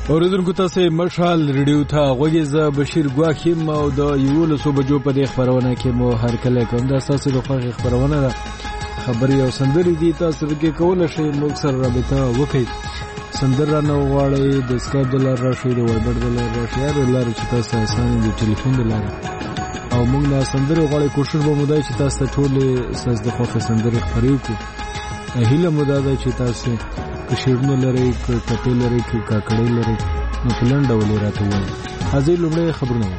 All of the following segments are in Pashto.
اوریدونکو تاسو مشال ریډیو ته غوږی ز بشیر ګواخیم او د 11 بجو په دې خبرونه کې مو هر کله کوم د اساسي د خبرونه خبري او سندري دي تاسو کې کول شي موږ سره رابطه وکړئ سندره نو غواړئ د سکایپ دلار راشي د وایبر دلار راشي یا دلار چې تاسو اسانه د ټلیفون دلار او موږ لا سندره غواړئ کوشش به مودای چې تاسو ټول ساز د خوخه سندره خبري وکړو هیله مودای چې تاسو کشیرونه لري کټې لري کاکړې لري نو پلان ډول راته وایي حاضر لومړی خبرونه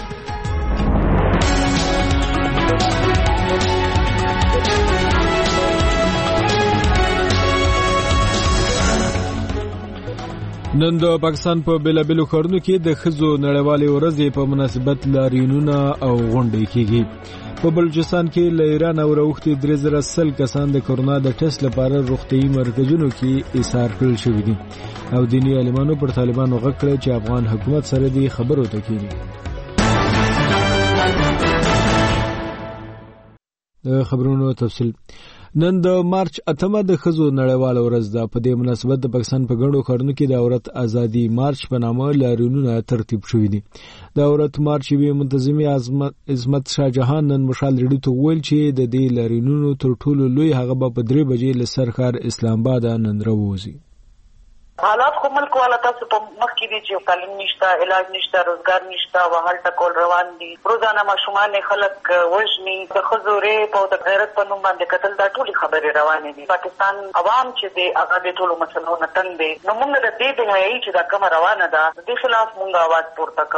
نن د پاکستان په بیلابیلو ښارونو کې د ښځو نړیوالې ورځې په مناسبت لاریونونه او غونډې کېږي په بلوچستان کې له ایران او راوختي 3000 کسان د کرونا د ټیسټ لپاره روغتیايي مرکزونو کې ایثار کړل شوي دي او دیني عالمانو پر طالبانو غږ کړی چې افغان حکومت سره دې خبرو ته کېني د خبرونو تفصیل نن د مارچ 8 د ښځو نړیواله ورځ ده په دې مناسبت د پاکستان په ګڼو ښارونو کې د عورت ازادي مارچ په نامه لاریونونه ترتیب شوي دي د عورت مارچ وی منتظمي عظمت شاه جهان نن مشال ریډیو ته ویل چې د دې لاریونونو تر ټولو لوی هغه په 3 بجې له سرکار اسلام آباد نن راوځي حالات خو ملک والا تاسو په مخ کې دي چې تعلیم نشته علاج نشته روزګار نشته وهل ټکول روان دي روزانه ماشومان خلک وژني د خزورې په د غیرت په نوم باندې قتل دا ټول خبرې روانې دي پاکستان عوام چې دی هغه د ټولو مسلو نه تنګ دي نو موږ د دې د هي چې دا کوم روانه ده د خلاف موږ आवाज پورته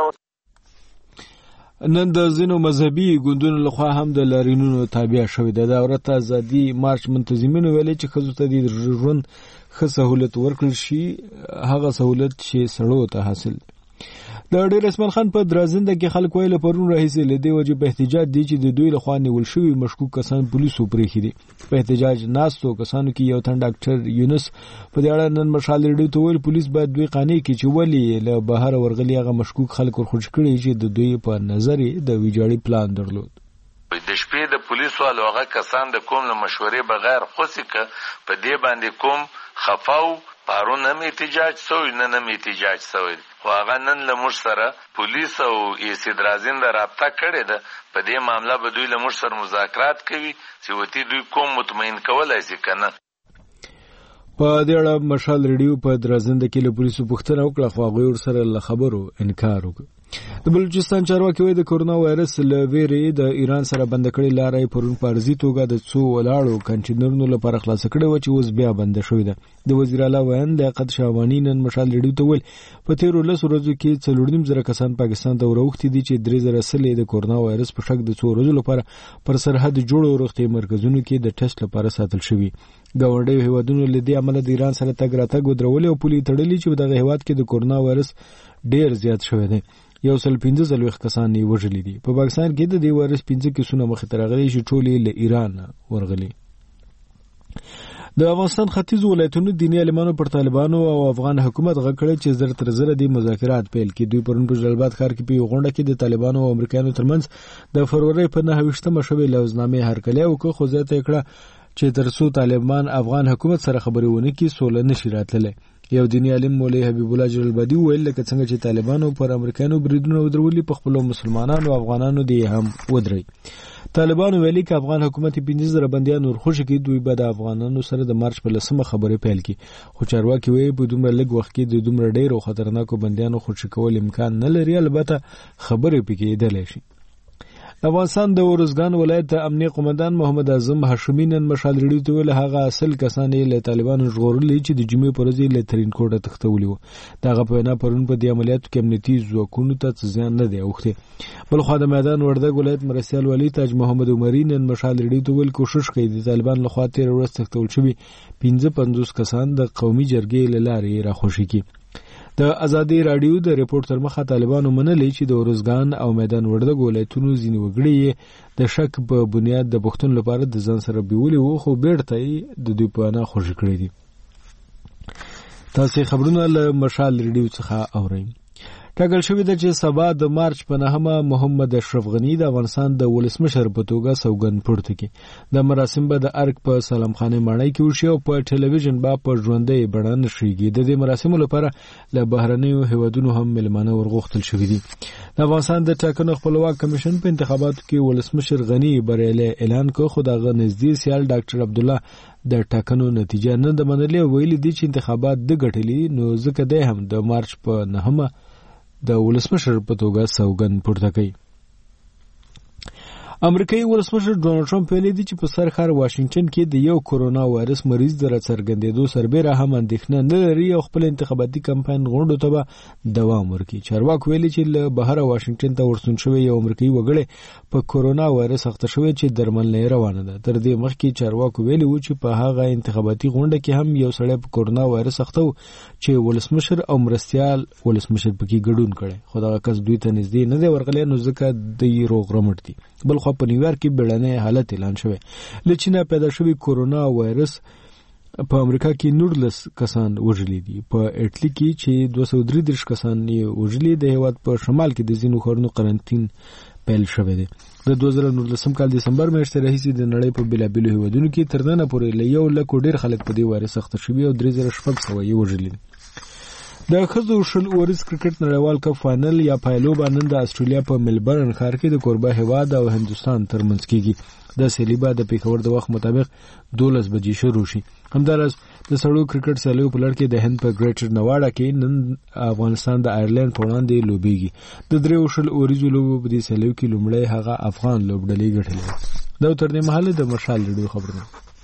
کوو نن د ځینو مذهبي ګوندونو لخوا هم د لاریونونو تابع شوې ده د عورت ازادي مارچ منتظمینو ویلي چې ښځو ته د ژوند ښه سهولت ورکړل شي هغه سهولت چې سړو ته حاصل د ډیر اسمان خان په درازنده کې خلک ویل پرون راهیسې له دې وجه په احتجاج دي چې د دوی لخوا نیول شوی مشکوک کسان پولیسو پرېښي دي په احتجاج ناستو کسانو کې یو تن ډاکټر یونس په دې اړه نن مشال ریډیو ته ویل پولیس باید دوی قانع کړي چې ولې له بهر ورغلي هغه مشکوک خلک ورخوج کړي چې د دوی په نظر د ویجاړي پلان درلود د شپې د پولیسو هغه کسان د کوم له مشورې بغیر خوسي ک په دې باندې کوم خفاو پارون هم احتجاج سوی نه هم احتجاج سوی خو هغه نن له موږ سره پولیس او ایسیدرازین د رابطه کړې ده په دې معاملې به دوی له موږ سره مذاکرات کوي چې وتی دوی کوم مطمئن کولای شي کنه په دې اړه مشال ریډیو په درازنده کې له پولیسو پوښتنه وکړه خو هغوی ورسره له خبرو انکار وکړ د بلوچستان چارواکي وایي د کرونا وایرس له ویرې د ایران سره بند کړې لارې پرون په ارزي توګه د څو ولاړو کنټینرونو لپاره خلاص کړې و چې اوس بیا بند شوې ده د وزیر اعلی ویان لیاقت شاهوانی نن مشال ریډیو ته ویل په تیرو 10 ورځو کې 4.5 کسان پاکستان ته وروختي دي چې 3000 د کرونا وایرس په شک د 2 ورځو لپاره پر سرحد جوړو روغتي مرکزونو کې د ټیسټ لپاره ساتل شوي ګاونډي هیوادونو له دې عمله د ایران سره تګ راتګ ودرولې او پولي تړلې چې دغه هیواد کې د کرونا وایرس ډیر زیات شوی دی 115 کسان یې وژلي دي په پاکستان کې د دې وایرس 15 کسونه مخې ته راغلي چې ټول له ایران ورغلي د افغانستان ختیځ ولایتونو دیني عالمانو پر طالبانو او افغان حکومت غږ کړی چې زر تر زر د مذاکرات پیل کړي دوی پرون په جلال آباد ښار کې په غونډه کې د طالبانو او امریکایانو ترمنځ د فروری په 9 شوې لوزنامې هرکلی وکړ خو ځکه کړه چې ترڅو طالبان افغان حکومت سره خبرې ونه کړي سوله نشي راتللی یو دیني عالم مولوی حبیب الله جلالبادي ویل لکه څنګه چې طالبانو پر امریکایانو بریدونه ودرولي په خپل مسلمانانو او افغانانو دی هم ودري طالبانو ویلي چې افغان حکومت 15000 بنديان ورخوش کړي دوی به د افغانانو سره د مارچ په 10 خبرې پیل کړي خو چارواکي وایي په دومره لږ وخت کې د دومره ډیرو خطرناکو بنديانو خوشی کول امکان نه لري البته خبرې پکې دلې شي افغانستان د ورزګان ولایت امنیه قومندان محمد اعظم هاشمي نن مشال ریډیو ته ویل هغه اصل کسان یې له طالبانو ژغورلي چې د جمعې پر ورځ له ترین کوټه تختولي وو دغه په وینا پرون په دې عملیاتو کې امنیتي ځواکونو ته ځان نه دی اوښتی بل خو د میدان وردګ ولایت مرستیال والی تاج محمد عمري نن مشال ریډیو ته ویل کوشش کوي د طالبان لخوا تیر ورځ تختول شوي 55 کسان د قومي جرګې له لارې راخوشي کی د ازادي رادیو د ریپورت تر مخه طالبانو منلي چې د ورزګان او میدان وردګ ولایتونو ځینې وګړي د شک په بنیاد د پښتون لپاره د ځان سره بیولي وو خو بیرته د دوی په انا خوشی کړی دي تاسو خبرونه له مشال ریډیو څخه اورئ ټاکل شوې ده چې سبا د مارچ په 9 محمد اشرف غنی د افغانستان د ولسمشر په توګه سوګند پورته کړي. د مراسم به د ارګ په سلام خانه ماڼۍ کې وشي او په ټلویزیون به په ژوندۍ بڼه نشریږي. د دې مراسمو لپاره له بهرنیو هیوادونو هم ملمانه ورغوښتل شوي دي. د افغانستان د ټاکنو خپلواک کمیشن په انتخاباتو کې ولسمشر غنی بریالی اعلان کړ، خو دغه نږدې سیال ډاکټر عبدالله د ټاکنو نتیجه نه ده منلې او ویلي دي چې انتخابات د ګټلي، نو ځکه دی هم د مارچ په 9 د ولسمشر په توګه سوګند پورته کوي. امریکایي ولسمشر ډونالد ټرمپ ویلي دی چې په سر ښار واشنگټن کې د یو کورونا وایرس مریض د راڅرګندېدو سربېره هم اندېښنه نه لري او خپل انتخاباتي کمپاین غونډو ته به دوام ورکړي. چارواکو ویلي چې له بهره واشنگټن ته ورستون شوی یو امریکایي وګړی په کورونا وایرس اخته شوی چې درملنه یې روانه ده. تر دې مخکې چارواکو ویلي و چې په هغه انتخاباتي غونډه کې هم یو سړی په کورونا وایرس اخته و چې ولسمشر او مرستیال ولسمشر پکې ګډون کړي، خو دغه کس دوی ته نږدې نه دی ورغلی، نو ځکه دوی روغ رمټ دي. بل خو په نیویارک کې بیړنی حالت اعلان شوی. له چینه پیدا شوی کورونا وایرس په امریکا کې 19 کسان وژلي دي. په اټلی کې چې 233 کسان یې وژلي. د هیواد په شمال کې د ځینو ښارونو قرنطین پیل شوی دی. د 2019 کال دسمبر میاشتې راهیسې د نړۍ په بیلابیلو هیوادونو کې تر ننه پورې له 1 لک ډیر خلک په دې وایرس اخته شوي او 3600 یې وژلي. د ښځو شل اوریز کرکټ نړیوال کپ فائنل یا پایلوبه نن د استرالیا په ملبورن ښار کې د کوربه هیواد او هندوستان ترمنځ کېږي. د سیالي به د پېښور د وخت مطابق 12 بجې شروع شي. همداراز د سړو کرکټ سیالیو په لړ کې د هند په ګریټر نواډا کې نن افغانستان د آیرلند په وړاندې لوبېږي. د 3 شل اوریزو لوبو په دې سیالیو کې لومړی هغه افغان لوبډلې ګټلې. دا تر دې مهاله د مشال ریډیو خبرونه.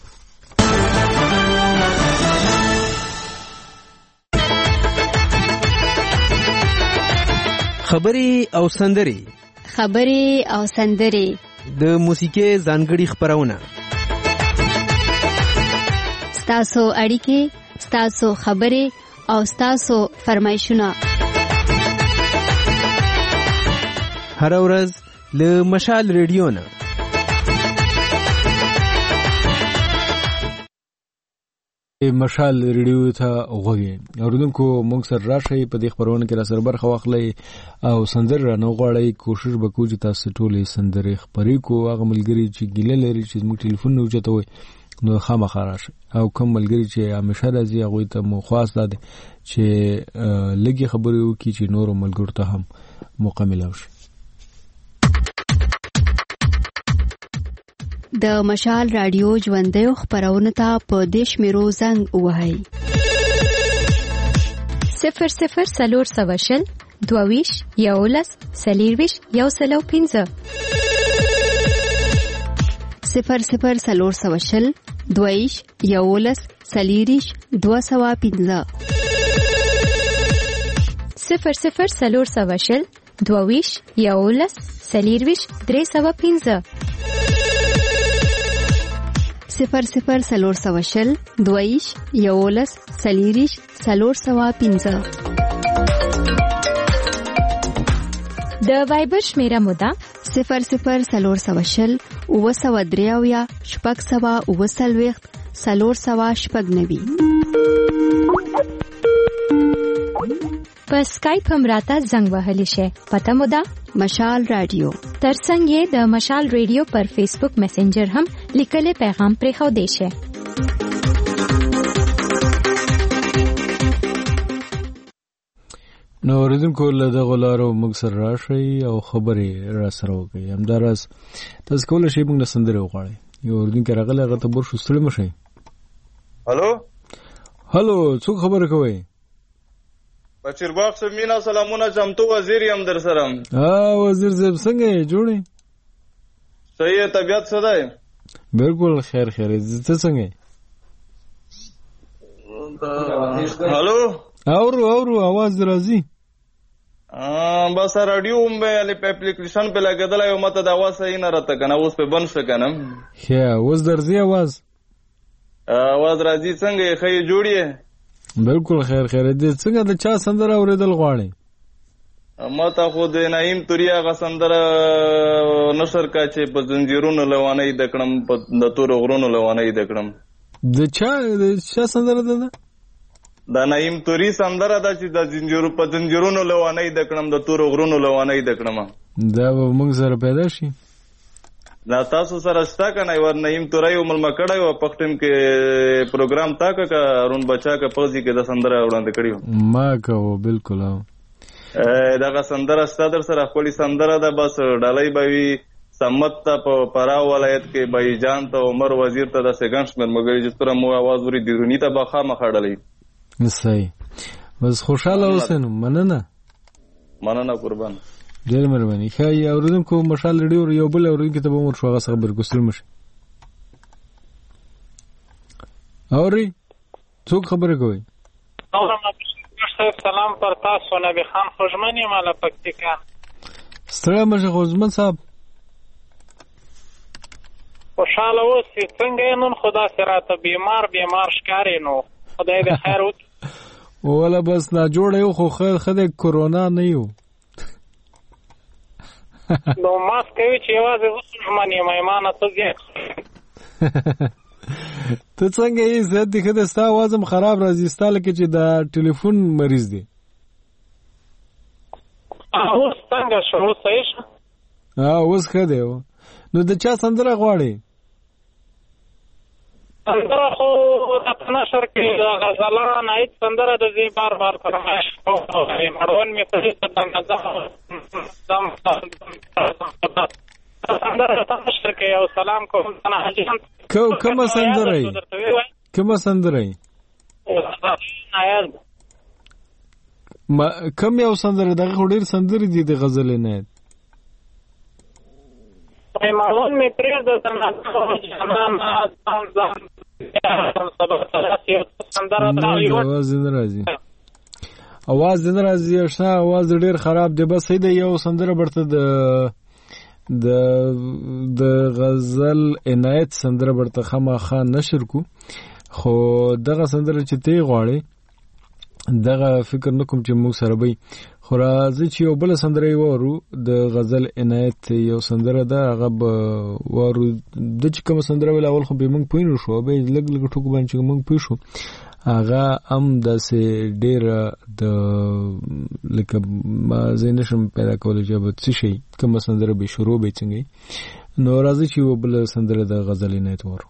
خبرې او سندرې د موسیقي ځانګړي خبرونه، ستاسو اړیکې، ستاسو خبرې او ستاسو فرمایشونه هر ورځ له مشال ریډیو نه. مشال ریډیو ته غوږی اوریدونکو موږ سره راشئ، په دې خبرونه کې را سره برخه واخلئ او سندرې رانه غواړئ. کوشش وکړو چې تاسو ټولې سندرې خپرې کو. هغه ملګري چې ګیله لري چې زموږ ټلیفون نه اوچتوي نو خامخا راشئ، او کوم ملګري چې همیشه راځي هغوی ته مو خواست ده چې لږې خبرې وکړي چې نورو ملګرو ته هم موقع میلاو شي. د مشال رادیو ژوندیو خبرونه ته په دیش میرو زنګ وهاي 00 سلور سواشل دوویش یولس سلیرویش یوسلو 15 00 سلور سواشل دوویش یولس سلیریش 215 00 سلور سواشل دوویش یولس سلیرویش 315 00 سلور سواشل دویش یولس سلیریش 315 د وایبر شمیره مودا 00 سلور سواشل اوسودریاویا شپږ سوا اوسلويخت سلور سوا شپږنوي. په سکایپ هم راته زنګ وهلی شي. پته مودا مشال رادیو. ترڅنګ یې د مشال ریډیو پر فیسبوک میسنجر هم لیکلي پیغام پرې خو دی شي. نو اوریدونکو له دغه لارو موږ سره راشئ او خبرې را سره وکړئ. همداراز تاسو کولی شئ موږ نه سندرې وغواړئ. یو اوریدونکی راغلی هغه ته برشو ستړي مه شئ. هلو څوک خبره کوئ؟ بشیر باغ صاحب مینا سلامونه. چمتو وزیر یم در سره. وزیر صاحب څنګه یې جوړې؟ صحیح طبیعت څه دی؟ بالکل خیر ته څنګه؟ هلو اورو आवाज راځي. بس رادیو مې په اپلیکیشن په لګیدل یو ماته د आवाज صحیح نه راته کنه، اوس په بند شو کنه. اوس درځي आवाज راځي. څنګه یې خې جوړې؟ بالکل خیر دې څنګه د چا سندره اوریدل غواړي؟ ما ته خو د نعیم توریا غ سندره نشر کا چې په زنجیرونو لوانې دکړم، په د تور غرونو لوانې دکړم. د چا سندره ده؟ د نعیم توري سندره ده چې د زنجیرونو لوانۍ د کړم د تورو غرونو لوانۍ د کړم. دا به موږ سره پیدا شي. دا تاسو سره شته که نه؟ ور نعیم توري ملمه کړی و پښتون کې پروګرام تا که هارون بچا که پوزي کې د سندره وړاندې کړی و ما کوو بالکل. دغه سندره شته در سره؟ خپلې سندره ده بس ډالۍ به وي سمت ته په پراو ولایت کې بای جان ته عمر وزیر ته داسې ګڼ شمېر ملګري چې توره مو اواز وري دروني ته به خامخا ډالۍ. صحیح. بس خوشحاله اوسئ نو. مننه قربان. ډېر مهرباني. ښایي اورېدونکو مشال ریډیو یو بل اورېدونکي ته به مو ورشو هغه څخه برګستل مشي. اورئ څوک خبرې کوئ؟ سلام پر تاسو. نبی خان خوږمن یم له پکتیکا. ستړی مشه خوږمن صاحب. خوشحاله اوسئ. څنګه یې نن خو داسې راته بیمار ښکارې نو خدای دې خیر وکړي. وله بس ناجوړه یو خو ښه دی کرونا نه یو. نو ماسک کوي چې یوازې زه خوږمن یم ایمانه ته زیات. ته څنګه یې؟ صحت دې ښه دی؟ ستا اواز هم خراب راځي ستا لکه چې د ټلیفون مریض دی. اوس څنګه شو؟ اوس صحیح شو؟ اوس ښه دی. نو د چا سندره غواړې؟ سندره خو د په نشر کې د غزلان عید سندره د زی بار فرمایش کوم مړون مې په دې سندره د نشر کې یو سلام کوم څنګه حاجیان کومه سندره ای؟ کومه سندره ای؟ کوم یو سندره؟ دغه خو ډېر سندرې دي د غزل عنایت. مړون مې پرېږده اواز نه راځي. اواز نه راځي. اشنا اواز ډېر خراب دی. بس دی یو سندره برته د غزل عنایت سندره برته خامخا نشر کو. خو دغه سندره چې ته غواړې دغه فکر نکوم چې موږ سره به. خو راځي چې یو بل سندره وورو د غزل عنایت. یو سندره ده هغه به وورو. د چې کوم سندره ویل اول خو به موږ پوه نه شو، به لږ ټکو باندې چې موږ پوه شو هغه هم داسې ډېره د لکه ما زه نشم پیدا کولی چې به څه شي کومه سندره به شروع به څنګه. نو راځي چې یو بل سندره د غزل عنایت وورو.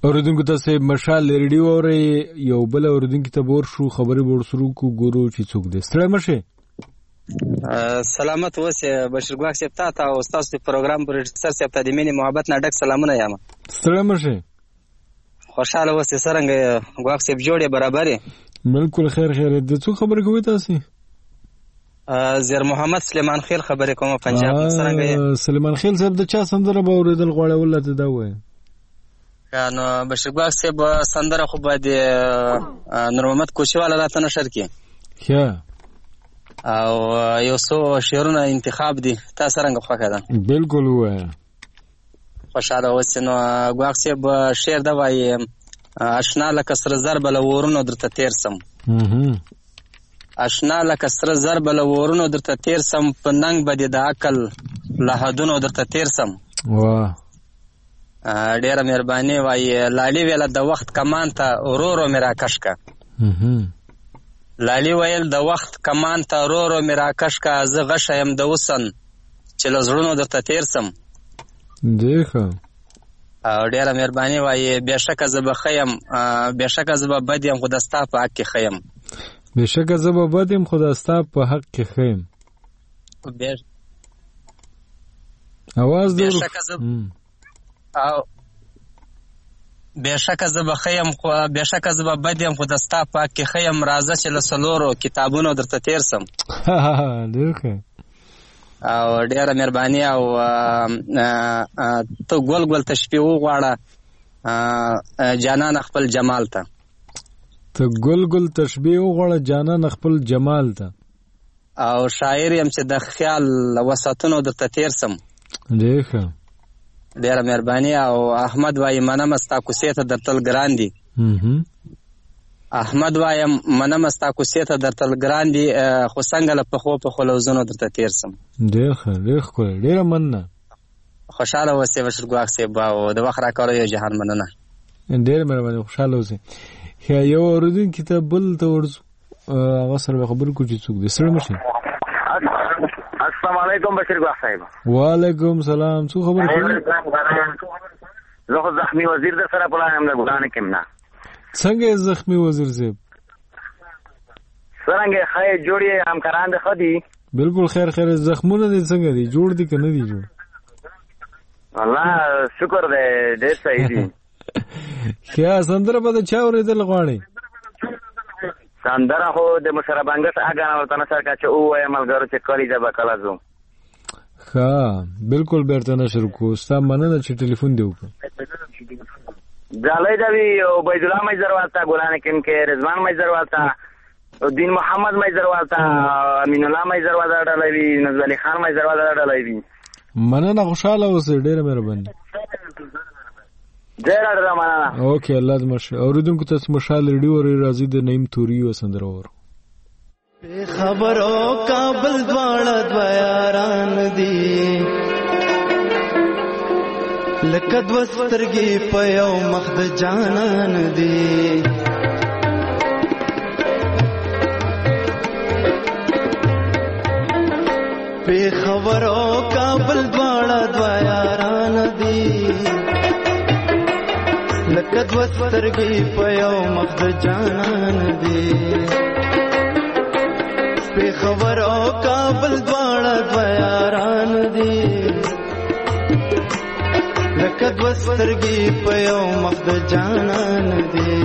اوریدونکو تاسو مشال ریډیو اورئ یو بل اوریدونکو ته ور شو خبرې ورسرو کو ګورو چې څوک دې ستړی مشه سلامت اوسه بشیر ګواک صاحب ته او تاسو په پروګرام پروډوسر صاحب ته د مینې محبت نه ډک سلامونه یم ستړی مشه خوشاله اوسه څنګه ګواک صاحب جوړه برابرې بالکل خیر د څو خبرې کوي تاسو زیر محمد سلیمان خیل خبرې کوم پنجاب څنګه سلیمان خیل صاحب د چا سندره به اوریدل غواړي ولته دا وایي نو بشیر ګواک صاحب سندره خو باندې نور محمد کوچواله راته نشر کی او یو څو شعرونه انتخاب دي تاسو څنګه خوښه ده بالکل وایي خوشاله اوسه نو ګواک صاحب شعر دا وایي اشنا لکه سر ضرب له ورونو درته تیر سم اشنا لکه سر ضرب له ورونو درته تیر سم په ننګ بده د عقل له حدونو درته تیر سم واه ډیره مهرباني وایي لالی ویل د وخت کمان ته ورورو میرا کشکا لالی ویل د وخت کمان ته ورورو میرا کشکا زه غشم د وسن چې لزړونو درته تیر سم دیخه ډیره مهرباني وایي بهشکه زه به خیم بهشکه زه به بد یم خو د ستا په حق کې خیم بهشکه زه به بد یم خو د ستا په حق کې خیم اواز دې او بهشکه زه به خیم خو بهشکه زه به بد یم خو د ستا په حق کې خیم راځه چې له څلورو کتابونو درته تیر سم دیخه او ډیره مهرباني او ته ګل ګل تشبیه وغواړه جانان خپل جمال ته ته ګل ګل تشبیه وغواړه جانان خپل جمال ته او شاعر یم چې د خیال وساتونو درته تیر سم دیخه ډیره مهرباني او احمد وایي منم ستا کوڅې ته درتل ګران دي احمد وایم منم ستا کوڅې ته درتل ګران دي خو څنګه له پخو لوزونو درته تیر سم ډیره مننه خوشاله اوسې بشیر ګواک صاحب او د وخت راکړو یو جهان مننه ډیره مهرباني خوشاله اوسې یو اوریدونکي ته بل ته ورځو هغه سره خبرې کوو چې څوک دې سره مشي السلام علیکم بشیر ګواک صاحب وعلیکم سلام څو خبرې کوي زه خو زخمی وزیر در سره پلایم د ګلان کېمنا څنګه زخمی وزیر صاحب څنګه خای جوړي همکاران ده خدي بالکل خیر زخمونه دي څنګه دي جوړ دي کنه دي جوړ الله شکر دې ډېر صحیح دي کیا سندره په چا ورېدل غواړي سندره خو د مشربانګس اګان ورته نشر کا چې او ملګرو چې کلی ځبا کلا زو ها بالکل بیرته نشر کو ستا مننه چې ټلیفون دی وکړه جالای دوی عبید الله مجر واتا ګلان کین کې رضوان مجر واتا دین محمد مجر واتا امین الله مجر واتا ډلوي نزل علي خان مجر واتا ډلوي مننه خوشاله اوسې ډېر مهرباني ډېر مننه اوکې الله دې مشه اوریدونکو تاسو مشال ریډیو ور راځي د نیم توري و سندره ور به خبرو کابل دواړه دویاران دي لکه دو سترګې په یو مخ د جانان دي به خبرو کابل دواړه دویاران دي لکه دو سترګې په یو مخ د جانان دي به خبرو کابل دواړه دویاران دي لکه دو سترګې په یو مخ د جانان دي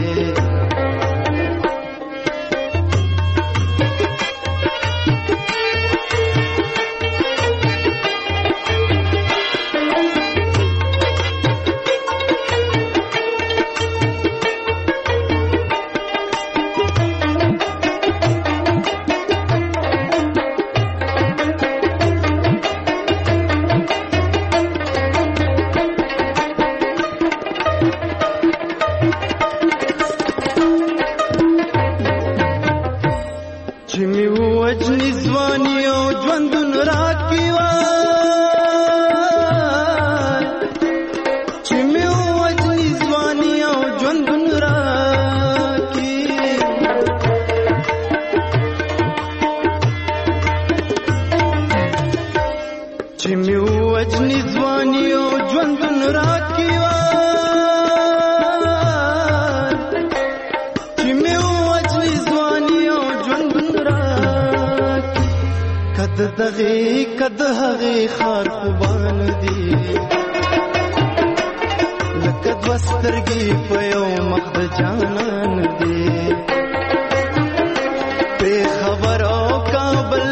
کد دغه کد هغه خار خوبان دي لکه دوسترګي په یو مخ د جانان دي په خبر او کابل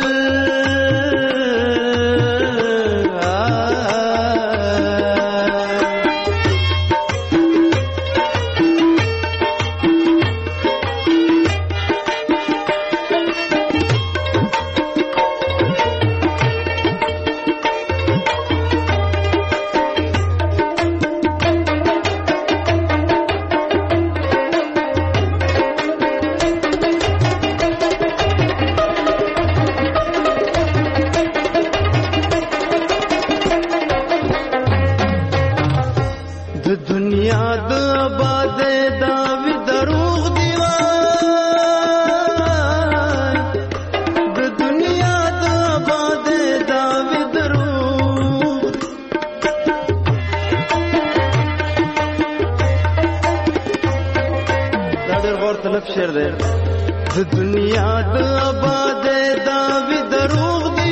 شعر دی د دنیا د آباد دا وی دروغ دی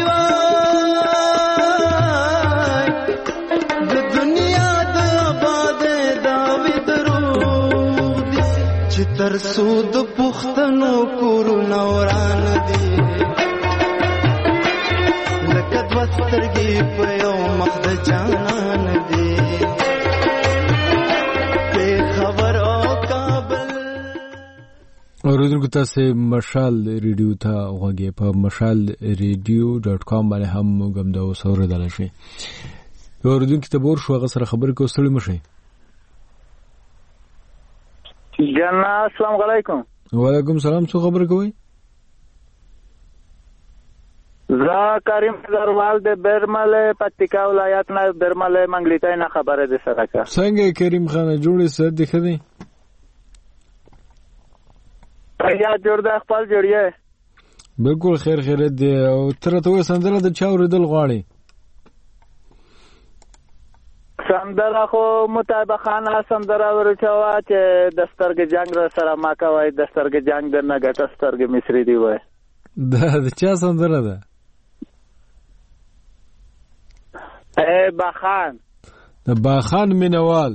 وای د دنیا د آباد دا وی دروغ دی چې تر سود پختنو کور نوران دی لکه دوسترګي په یو مخ د جانان دی په خبر اوریدونکو تاسو مشال ریډیو ته غوږی په mashalradio.com باندې هم موږ د اوسور دل شي اوریدونکو ته بور شو هغه سره خبرې کوستل مشي جنا السلام علیکم وعلیکم السلام څو خبر کوي زه کریم زروال د برمل پکتیکا ولایت نه برمل منګلیتای نه خبره ده سره کا څنګه کریم خان جوړې سره د خدي یا جوړ د خپل جوړیه بالکل خیر خیرت دی او تر ته سندره د چا اوریدل غواړي سندره خو متابه خان سندره ورچوا چې دسترګ جنگ سره ما کوي دسترګ جنگ د نګټ دسترګ مصری دی وای د چا سندره ده باخان د باخان مینوال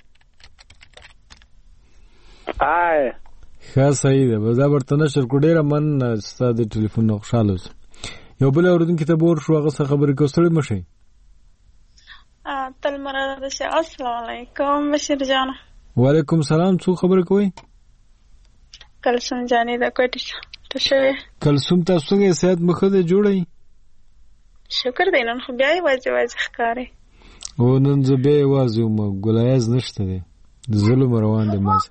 آی ښه صحیح ده به دا ورته نشر کو ډیره من ستاسو ټلیفون خوشاله اوس یو بل اوردونکو ته بور شو هغه څه خبرې کوستل مشي تل مراد شه السلام علیکم بشیر جان وعلیکم السلام څو خبرې کوي کلسوم جانې دا کوټه ته شوی کلسوم تاسو څنګه صحت مخه ده جوړی شکر دی نن خو بیا واځي ښکارې او نن زه به وازم ګلایز نشته دی ظلم روان دی ماز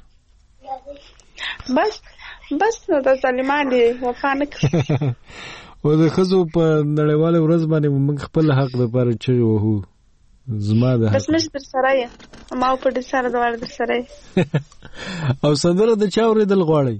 بس نو د ظالمان دی وفا نه کوي او د خزو په نړیواله ورځ باندې موږ خپل حق لپاره چې وو زما ده بس مش در سره ما په دې سره د ور در سره او سندره د چا اوریدل غواړي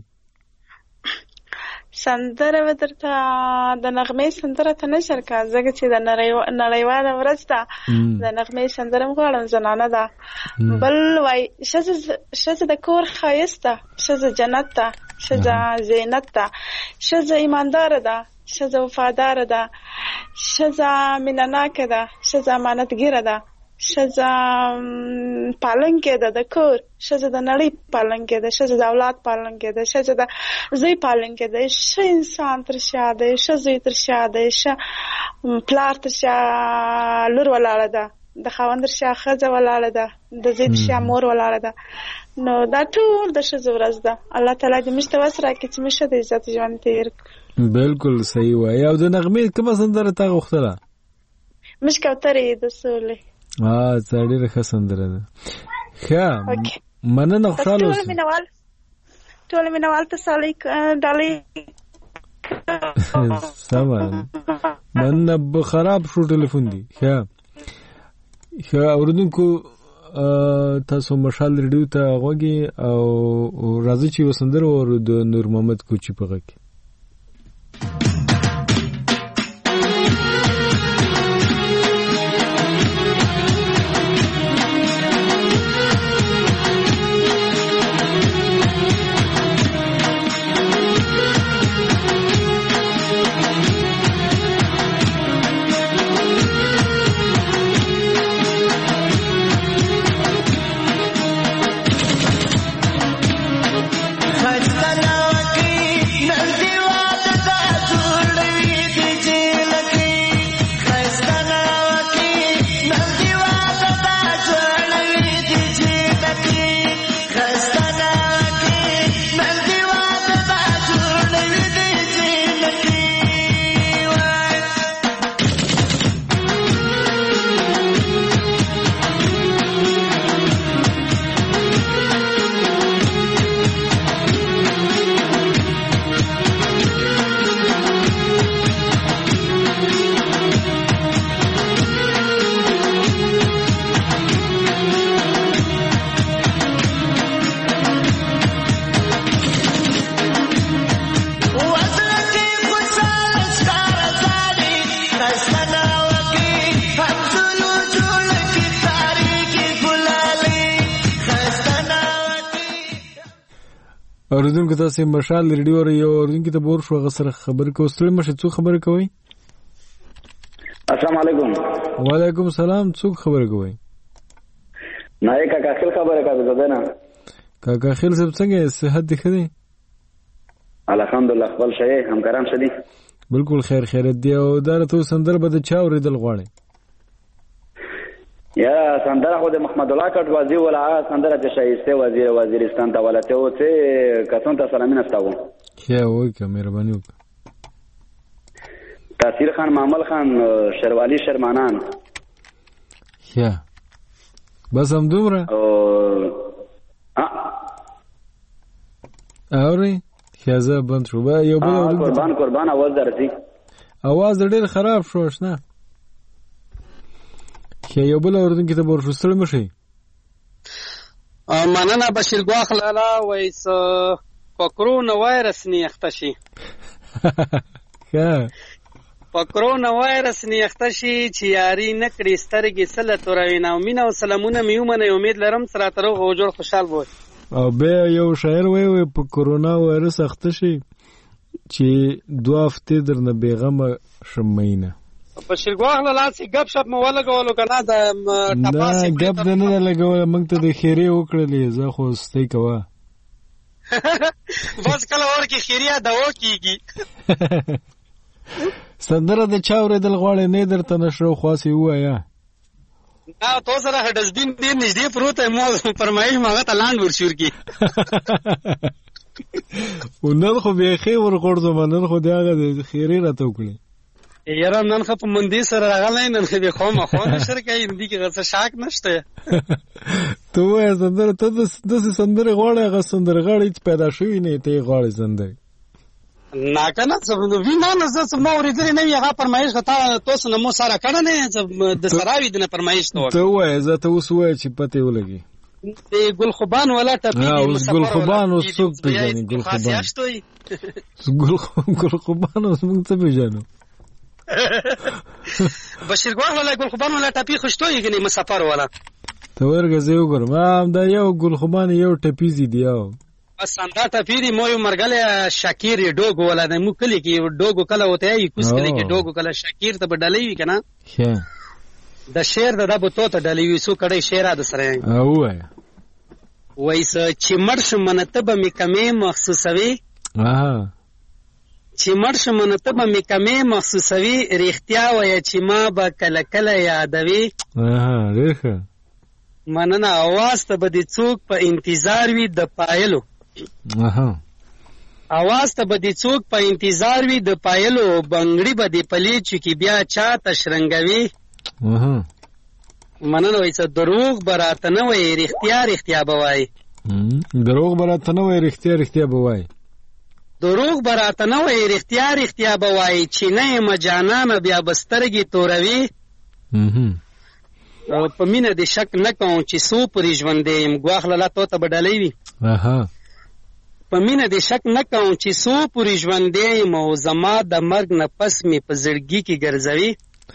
سندره ودرته د نغمې سندره ته نشر کا زګه چې د نړیواله ورځ ده د نغمې سندره غواړم زنانه ده بل وای شزه د کور خایسته شزه جنت ده شزه زینت ده شزه ایماندار ده شزه وفادار ده شزه مینناکه ده شزه امانتګره ده شزه پالنکه ده د کور شزه د نړۍ پالنکه ده شزه د اولاد پالنکه ده شزه د زوی پالنکه ده ش انسان تر شا ده شزه تر شا ده ش پلار تر شا لور ولاړه ده د خاوند تر شا خزه ولاړه ده د زوی تر شا مور ولاړه ده نو دا ټول د شزه ورځ ده الله تعالی دې مشتوس راکړي چې مشه د عزت ژوند تیر بالکل صحیح وای او د نغمې کومه سندره تا غوښتله مش کوترې د سولې څاړي رخه سندره ده ښه مننه خوشاله اوسئ ټول مینوال ته سالي ډالۍ سامان مننه خراب شو ټلیفون دی ښه اوردونکو تاسو مشال ریډیو ته غوږی او راځي چې وسندره ور د نور محمد کوچی په غږ اوریدونکو تاسو مشال ریډیو یو اوریدونکو ته بور شو غسر خبر کو ستړي مشه څو خبر کوي. السلام علیکم. وعلیکم السلام. څوک خبر کوي؟ نه کاکا خیل خبره کوي زه نه. کاکا خیل صاحب څنګه صحت دي خدي؟ الحمدلله خپل شي همکاران شدي. بالکل خیر خیرت دی. او دا ته سندر به د چا اوریدل غواړي؟ یا سندره خو د محمد الله کټ وزیر ولا سندره د شایسته وزیرستان ته ولته او ته کسان ته سلامونه ستاو. یا وای که مهرباني وکړه. تاثیر خان معمل خان شروالی شرمانان. یا بس هم دومره؟ اوري خیازه بند شو. با یو بل قربان आवाज درځي. आवाज ډېر خراب شو شنه. یو بل اوردونکو ته ورشو ستړي مشي. مننه بشیر ګواخ لالا وایس پکرونا وایرس نیخته شي. پکرونا وایرس نیخته شي چې یاري نکړي سترګې سله توروي. نو مینه او سلامونه میومنه امید لرم سره تر او جوړ خوشحال وي. او به یو شاعر وای په کرونا وایرس اخته شي چې 2 هفته درنه بیغمه شمینه. بشیر ګواخ لالا سي غب شپ مو ولګولو کنه د ټپاسي نه غب نه لګول موږ ته د خیره وکړلې زه خو ستې کوا. بس کله ورکی خیریه دوا کیږي. سندره د چا اوریدل غواړي نه درته نشو خاصي وایا. نه تو سره هډسبین دې نږدې پروت مو فرمایي ماغه تلاند ورشور کی. ونن خو به خیر ورغړځو منن خو دیغه د خیره راته وکړي. یاره نن خو په مندي سره راغلی نن خو به خو نشر کوي دې کې غوښه شاک نشته. ته وای سندره ته د سندره غواړي غ سندره غواړي پیدا شوی نه ته غواړي سندره. نه کنه څه وینا نه څه مو ورېدل نه هغه فرمایش غتا تاسو نو مو سره کړه نه د سراوي د فرمایش ته وای زه ته اوس وای چې پته ولګي. ګل خوبان ولا ټپي دي ګل خوبان او څوک پیژني ګل خوبان. ګل خوبان اوس موږ څه پیژنو. بشیر ګواخ ولا ګل خوبان ولا ټپي خوشتوي کني مسافر ولا ته ورګه یو ګر ما دا یو ګل خوبان یو ټپي زی دیو. بس انده ټپي دی مو یو مرګله شاکیر ډوګو ولا د مو کلی کې ډوګو کله وته ای کوس کلی کې ډوګو کله شاکیر ته بدلې وی کنه. د شعر د بوتو ته ډلې وی سو کړي شعر د سره وای وایس چې مرش منتبه می کمې محسوسوي. چې مرش منتبه می کمې محسوسوي رښتیا وای چې ما به کله کله یادوي. ریخه مننه आवाज ته به دي څوک په انتظار وي د پایلو. आवाज ته به دي څوک په انتظار وي د پایلو. بنگړي به دي پلي چې کی بیا چا تشرنګوي. مننه وای څه دروغ براته نه وای رښتیا بوای. دروغ براته نه وای رښتیا بوای. دروغ براته نه وای رښتیا بوای چې نه مجانان بیا بسترګي توروي. په مینه د شک نه کوم چې سو پرې ژوندې يم. ګواخ لاله تو ته بدلې وي. په مینه د شک نه کوم چې سو پرې ژوندې يم او زما د مرګ نه پس می په زړګي کې ګرځوي.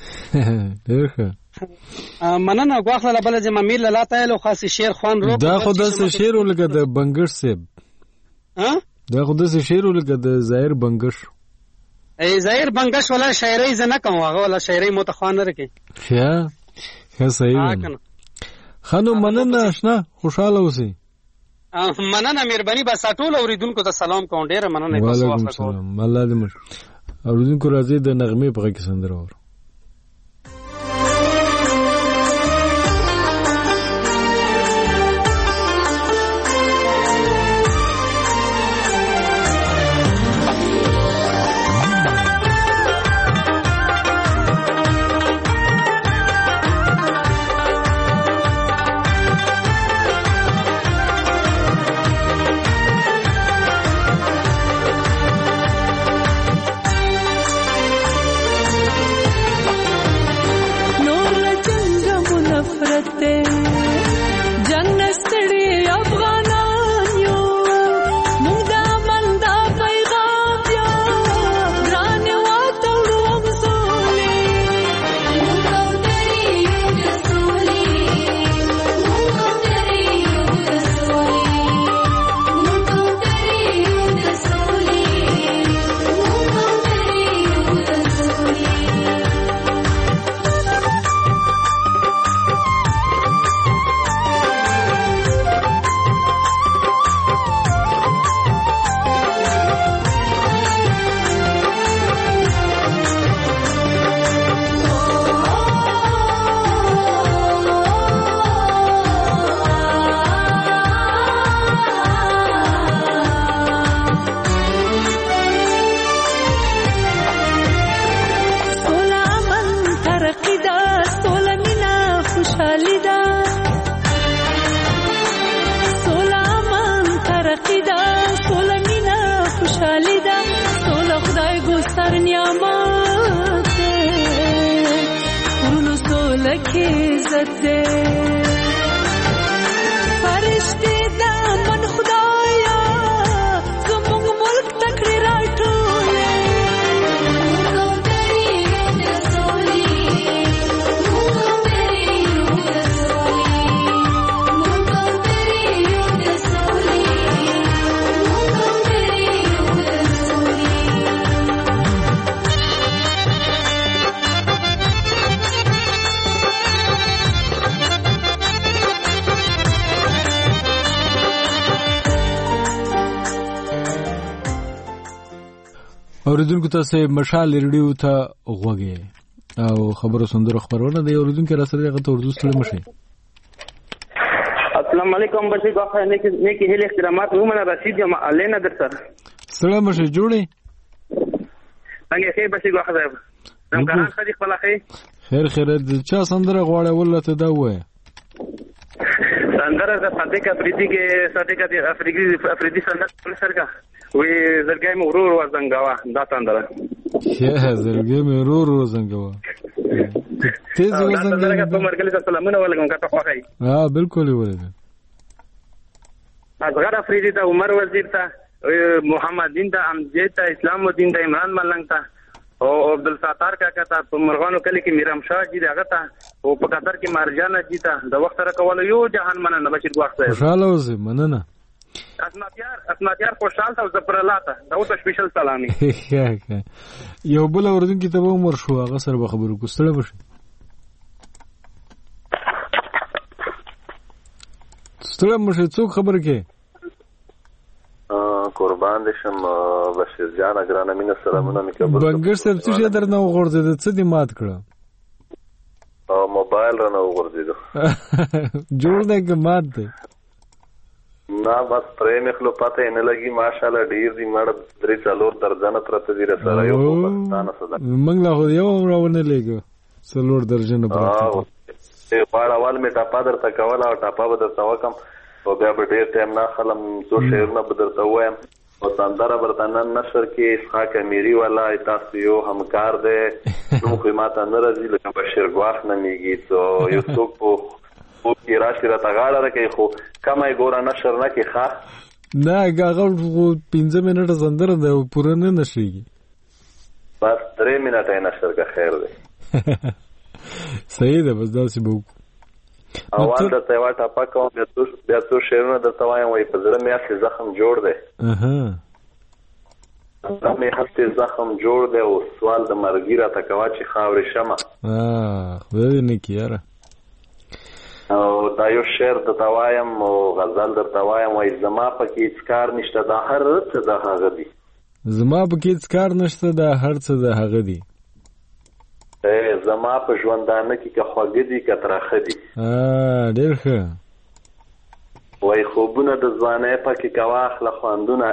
مننه ګواخ لاله بل ځم امیر لاله ته له خاص شعر خوان رو. دا خو د شعر ولګه د بنگش سیب. دا خو د شعر ولګه د ظاهر بنگش. ای ظاهر بنگش ولا شاعري زنه کوم هغه ولا شاعري متخوان نه رکی. صحیح خانو مننه آشنا خوشاله اوسئ. مننه مهرباني بس ټول اوریدونکو ته سلام کوم. ډیره مننه تاسو وعلیکم السلام. الله دې مش اوریدونکو راځي د نغمه په کې سندره اور. ستر نعمت دی ورونو سوله کې عزت دی فرشتي د من خدایا زموږ ملک تکړه راټولې اوریدونکو تاسو مشال ریډیو ته غوږی او خبرو سندرو خبرونه د اوریدونکو را سره غته اردو ستړي مشه. السلام علیکم بشیر غوخه نیکی هیله احترامات ومنه رشید یم الینا در سر ستړي مشه جوړي څنګه خیر بشیر غوخه صاحب څنګه خدای خپل خیر د چا سندره غواړي ولته دا وای سندره د صادق افریدی کې صادق افریدی سندره سرګه وی زرګای مرور وزنګوا دا سندره زرګای مرور وزنګوا تیز وزنګوا په مرګ له سلامونه ولګم کا توخی بالکل ولګم اصغر افریدی ته عمر وزیر ته محمد دین ته امجد ته اسلام الدین ته عمران ملنګ ته او عبد الستار کاکا ته په مرغانو کلی کې میرام شاه جی دغه ته او په قطر کې مارجان جی ته د وخت را کول یو جهان مننه بشیر وخت خوشاله اوسه مننه اسناتیار خوشحال ته زپر الله ته دا اوس سپیشل سلامي یو بل اوردون کې ته عمر شو هغه سره به خبرو کوستله بشه ستړي مشه څوک خبر کې قربان دې شم بشیر جان اگرانه مینه سلامونه میکبر بنګر صاحب څه درنه وغورځید څه دې مات کړه او موبایل رانه وغورځید جوړ دې کې مات دی نه بس پرې مخلو پته نه لګي ماشاءالله ډیر دې مړ درې څلور درجنه پرته دې سره یو پاکستان سره منګ لا هو یو راونه لګو څلور درجنه پرته په اول می ټاپا درته کوله او ټاپا به درته وکم او بیا به ډېر ټایم نه خلم څو شعرونه به درته ووایم او سندره به درته نن نشر کې اسحاق امیري والا تاسو یو همکار دی نوم خو یې ماته نه راځي لکه بشیر ګواښ نومیږي څو یو څوک په خوب کې راشي راته غاړه راکوي خو کمه یې ګوره نشر نه کړي ښه نه هغه 15 منټه سندره ده پوره نه نشرېږي بس 3 منټه یې نشر که خیر دی صحیح ده بس داسې به وکړو اول درته یوه ټاپه کوم بیا څو شعرونه درته وایم وایي په زړه مې هسې زخم جوړ دی زړه مې هسې زخم جوړ دی او سوال د مرګي راته کوه چې خاورې شمه خدای دې نه کړي یاره او دا یو شعر درته وایم او غزل درته وایم وایي زما پکې هېڅ کار نشته دا هر څه د هغه دي زما پکې هېڅ کار نشته دا هر څه د هغه دي زما په ژوندانه کې که خوږه دي که ترخه دي ډېر ښه وایي خوبونه د ځوانۍ پکې که واخله خوندونه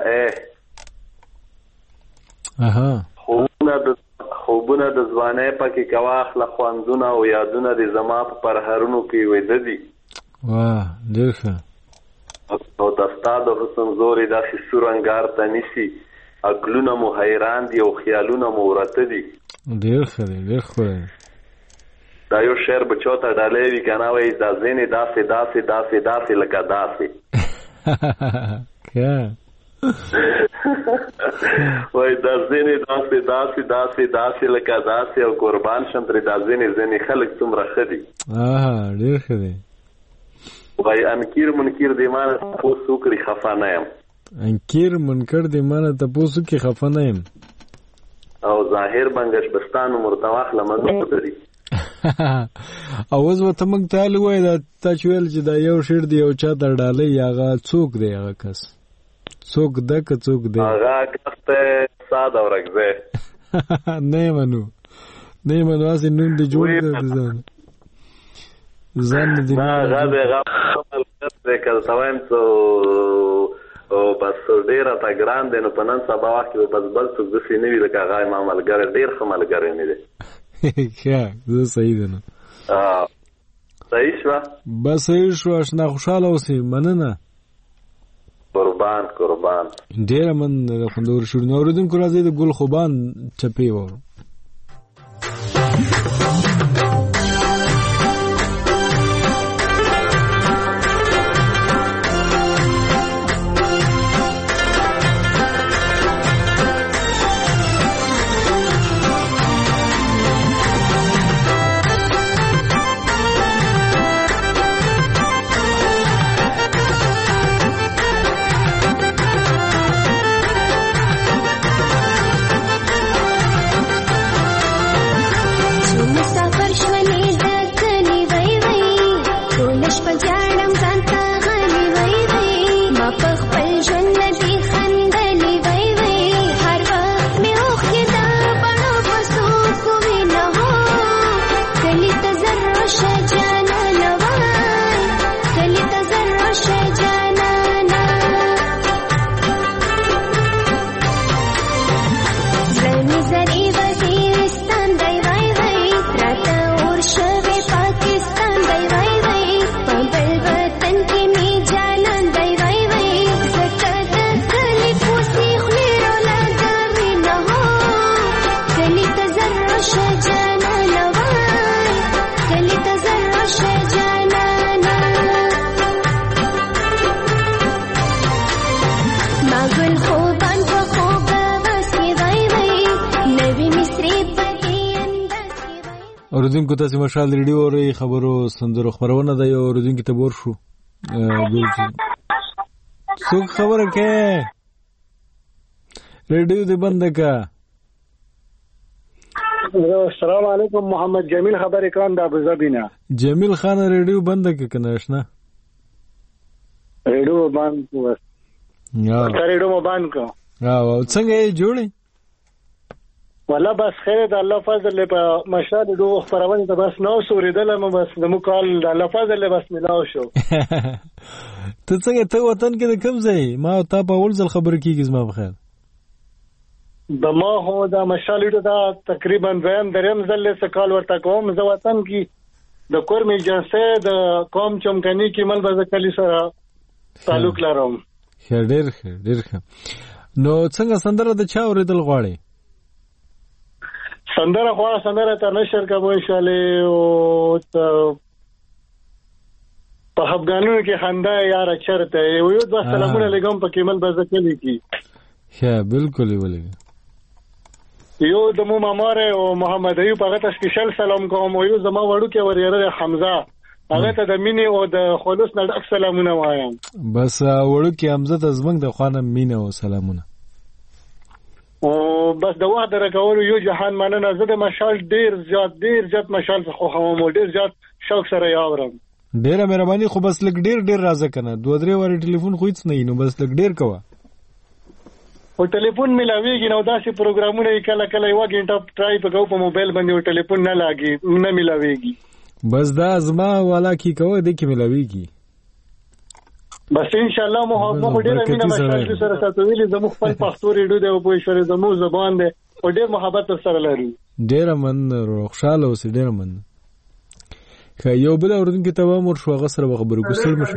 خوبونه د ځوانۍ پکې که واخله خوندونه او یادونه د زما په پرهرونو کې ویده دي ډېر ښه او د ستا د حسن زورې داسې سور انګار ته نیسي عقلونه مو حیران دي او خیالونه مو ورته دي ډېر ښه دی ډېر ښه دا یو شعر به چاته ډالۍ وي که نه وایي دا ځینې داسې داسې داسې داسې لکه داسې وایي دا ځینې داسې داسې داسې داسې لکه داسې او قربان شم ترې دا ځینې خلک څومره ښه دي ډېر ښه دی وایي انکیر منکر دې مانه تپوس وکړي خفه نه یم انکیر منکر دې مانه تپوس وکړي خفه نه یم او ظاهر بنګش بستانو مرتواخ لمنو لري او اوس ته موږ ته وایي دا تا چې ویل چې دا یو شعر دی یو چا ته ډالۍ هغه څوک دی هغه کس څوک ده که څوک دی هغه کس ته ساده ورکځه نه منو هسې نوم دې جوړ کړه ځان دې نه هغه دی که ته وایم څو او بس ډېر راته ګران دی نو په نن سبا وخت کې بس بل څوک داسې نه وي لکه هغه زما ملګری ډېر ښه ملګری مې دی ښه زه صحیح ده نو صحیح شوه بس صحیح شوه اشنا خوشحاله اوسئ مننه قربان ډېر من خوندور شو. نو اوریدونکو راځي د ګل خوبان چپی وره. اوریدونکو تاسو مشال ریډیو اورئ. خبرو سندرو خبرونه ده. یو اوریدونکو ته ورشو څوک خبره کوي؟ ریډیو دې بند کا. السلام علیکم. محمد جمیل خبرې کوم د ابوظبي نه. جمیل خان ریډیو بند کې کنه آشنا؟ ریډیو بند کو. ریډیو بند کو. څنګه یې جوړې؟ والله بس خیر د الله فضل په مشال دو خبرونه ته بس نو سوریدل مې بس د مکال د الله فضل بس ملاو شو. ته څنګه ته وطن کې د کوم ځای؟ ما ته په اول ځل خبر کیږي زما بخیر. د ما هو د مشال دا تقریبا دریم ځل څه کال ورته کوم. زه وطن کې د کورمې جنسه د قوم چمکني کې مل بز کلی سره تعلق لرم. ډېر نو څنګه سندره د چا اوریدل غواړي؟ سندره ته نشر کوو ان شاء الله. او په افغانونو کې خندا یار چرته یو د سلامونه لګم په کمل بزکلی کی. ها بالکل ولګ. یو د مو ماماره او محمد ایوب هغه ته سپیشل سلام کوم. یو زما وړو کې وریره حمزه هغه ته د مینې او د خلوص نه ډک سلامونه وایم. بس وړو کې حمزه ته زمنګ د خوانه مینه او سلامونه. او بس د وخت درکولو یو جهان مننه. زه د مشال ډیر زیات مشال خو هم ډیر زیات شوق سره یاورم. ډیره مهرباني. خو بس لګ ډیر راځه کنه. 2-3 واره ټلیفون خو هیڅ نه نو بس لګ ډیر کوه. او ټلیفون ملاویږي نو داسې پروګرامونه کله یو غنټه ټرای په موبایل باندې او ټلیفون نه ملاویږي. بس دا ازما والا کی کوه د کی ملاویږي. بس ان شاء الله مو ډیر مینه مشال سره ساتویل زمو خپل پښتو ریډیو د په شری زمو زبان ده او ډیر محبت سره لري. ډیر من خوشاله اوسې ډیر من. که یو بل اوردونکو ته مور شو هغه سره خبرو کو.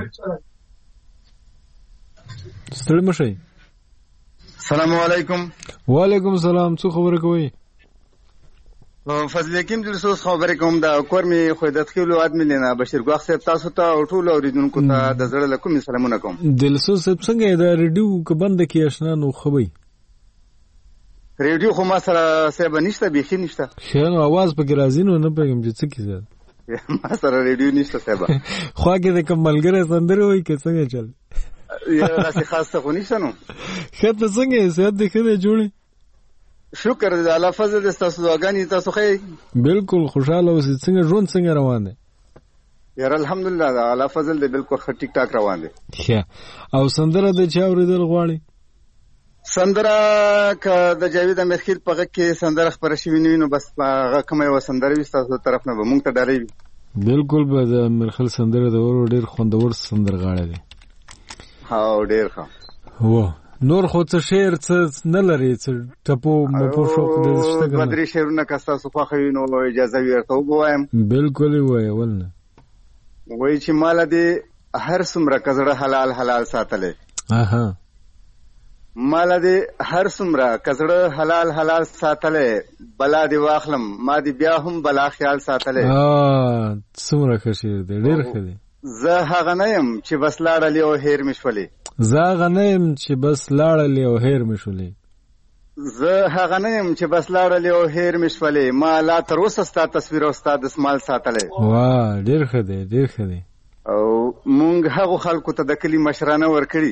ستړي مشي. السلام علیکم. وعلیکم السلام. څه خبره کوي؟ فضل حکیم دلسوز خبرې کوم. د کورمې خو د تخیلو ادمنه بشیر ګواخ صاحب تاسو ته او ټول اوریدونکو ته د زړه له کومې سلامونه کوم. دلسوز صاحب څنګه د ریډیو کې بند کې آشنا نو خوي؟ ریډیو خو ما سره صاحب نشته بيخي نشته. خیر आवाज په ګرازي نو نه پېږم چې څه کیږي. ما سره ریډیو نشته صاحب. خو کې د کملګره سندره وای کې څنګه چل؟ یا راسي خاصه خو نشته نو. خته څنګه زیات د خنه جوړي؟ شکر دې الله فضل دې تاسو دعاګانې تاسو خې. بالکل خوشاله اوسئ. څنګه ژوند څنګه روان دی؟ یار الحمدلله الله فضل دې بالکل ټیک ټاک روان دی. ښه. او سندره د چا اوریدل غواړي؟ سندره ک د جاوید امرخیل په غږ کې سندره خبر شي نو بس هغه کومه و سندره وي تاسو طرف نه به مونږ ته ډاري. بالکل به د امرخیل سندره د ور ډیر خوندور سندرغاړی دی. ها ډیر ښه. و نور خو څه شعر څه نه لري څه ټپو مو په شوق د شته کنه. بدري شعرونه کستا صفه خوینو اجازه ورته ووایم. بالکل وای ولنه. وای چې مال دې هر څومره کزړه حلال ساتلې. اها مال دې هر څومره کزړه حلال حلال ساتلې بلا دی واخلم ما دی بیا هم بلا خیال ساتلې څومره ښه شعر دی ډېر ښه دی زه هغه نه یم چې بس لاړلې او هیر مې شولې زه هغه نه یم چې بس لاړلې او هیر مې شولې زه هغه نه یم چې بس لاړلې او هیر مې شولې ما لا تر اوسه ستا تصویر او ستا دسمال ساتلې واه ډېر ښه دی ډېر ښه دی او مونږ هغو خلکو ته د کلي مشرانه ورکړي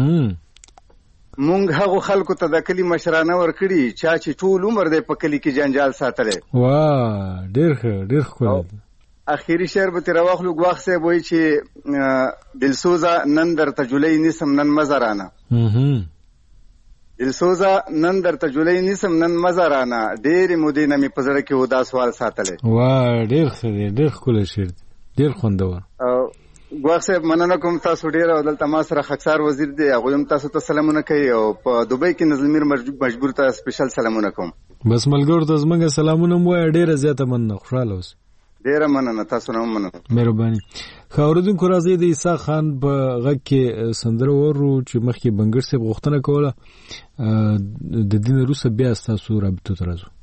مونږ هغو خلکو ته د کلي مشرانه ورکړي چا چې ټول عمر دی په کلي کې جنجال ساتلی واه ډېر ښه ډېر ښکلی اخیری شعر به ترې راواخلو ګواښ صاحب وایي چې دلسوزه نن درته جولۍ نیسم نن مزه رانه دلسوزه نن درته جولۍ نیسم نن مزه رانه ډېرې مودې نه مې په زړه کې و دا سوال ساتلی واه ډېر ښه دی ډېر ښکلی شعر دی ډېر خوندور ګواښ صاحب مننه کوم تاسو ډېر او دلته ما سره خاکسار وزیر دی هغوی هم تاسو ته سلامونه کوي او په دوبۍ کې نظمیر مجبور ته سپیشل سلامونه کوم بس ملګرو ته زموږ سلامونه هم وایه ډېره زیاته مننه خوشحاله اوسئ ډېره مننه تاسو نه هم مننه مهرباني ښه اورېدونکو راځئ د عیسی خان په غږ کې سندره واورو چې مخکې بنګړ صاحب غوښتنه کوله د دې نه وروسته بیا ستاسو رابطو ته راځو